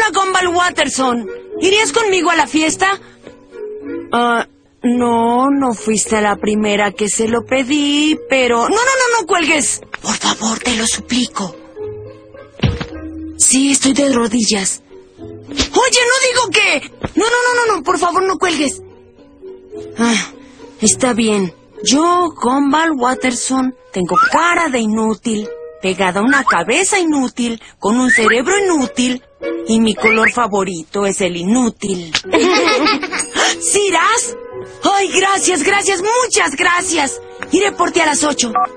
habla Gumball Watterson. ¿Irías conmigo a la fiesta? No fuiste la primera que se lo pedí, pero... No cuelgues. Por favor, te lo suplico. Sí, estoy de rodillas. Oye, no digo que... No, por favor, no cuelgues. Está bien. Yo, Gumball Watterson, tengo cara de inútil, pegada a una cabeza inútil, con un cerebro inútil, y mi color favorito es el inútil. ¿Sí irás? Ay, gracias, muchas gracias. Iré por ti a las 8.